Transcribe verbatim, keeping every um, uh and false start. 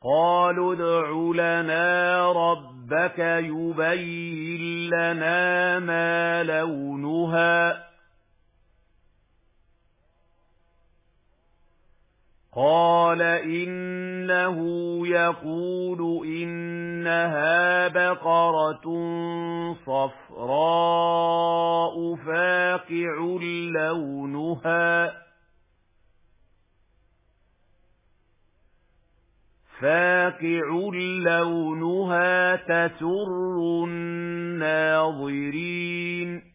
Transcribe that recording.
قالوا ادْعُ لَنَا رَبَّكَ يُبَيِّن لَّنَا مَا لَوْنُهَا قَالَ إِنَّهُ يَقُولُ إِنَّهَا بَقَرَةٌ صَفْرَاءُ فَاقِعٌ لَّوْنُهَا فَاقِعٌ لَّوْنُهَا تَسُرُّ النَّاظِرِينَ